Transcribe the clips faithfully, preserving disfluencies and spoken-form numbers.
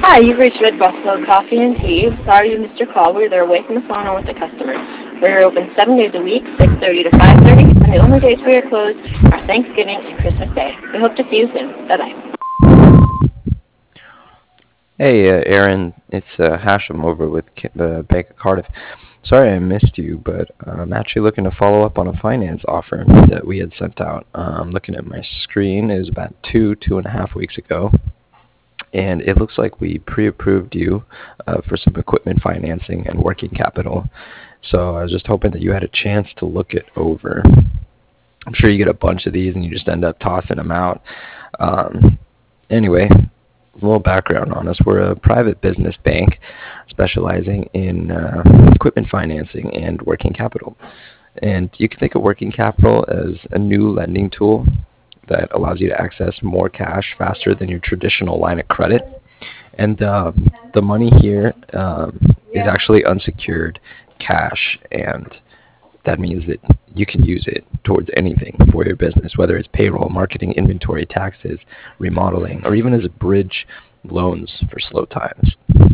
Hi, you've reached Red Buffalo Coffee and Tea. Sorry you missed your call. We were away from the phone or with the customer. We're open seven days a week, six thirty to five thirty, and the only days we are closed are Thanksgiving and Christmas Day. We hope to see you soon. Bye-bye. Hey, uh, Aaron, it's uh, Hashem over with the Bank of Cardiff. Sorry I missed you, but uh, I'm actually looking to follow up on a finance offer that we had sent out. Uh, I'm looking at my screen. It was about two, two and a half weeks ago, and it looks like we pre-approved you uh, for some equipment financing and working capital. So I was just hoping that you had a chance to look it over. I'm sure you get a bunch of these and you just end up tossing them out. Um, anyway, a little background on us. We're a private business bank specializing in uh, equipment financing and working capital. And you can think of working capital as a new lending tool that allows you to access more cash faster than your traditional line of credit. And uh, the money here um, is actually unsecured cash, and that means that you can use it towards anything for your business, whether it's payroll, marketing, inventory, taxes, remodeling, or even as a bridge loans for slow times.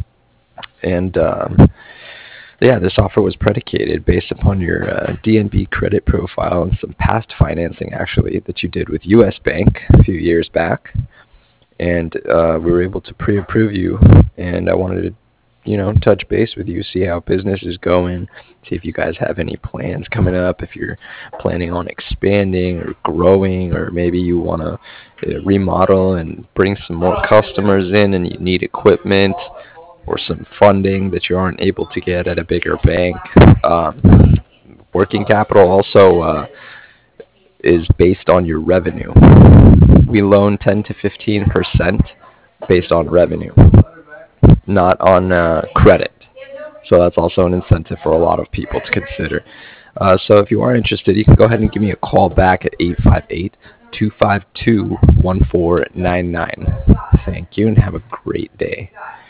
And um, yeah, this offer was predicated based upon your uh, D N B credit profile and some past financing, actually, that you did with U S Bank a few years back. And uh, we were able to pre-approve you, and I wanted to you know, touch base with you, see how business is going, see if you guys have any plans coming up, if you're planning on expanding or growing, or maybe you want to uh, remodel and bring some more customers in and you need equipment or some funding that you aren't able to get at a bigger bank. Um, working capital also uh, is based on your revenue. We loan ten to fifteen percent based on revenue, not on uh, credit. So that's also an incentive for a lot of people to consider. Uh, so if you are interested, you can go ahead and give me a call back at eight five eight, two five two, one four nine nine. Thank you, and have a great day.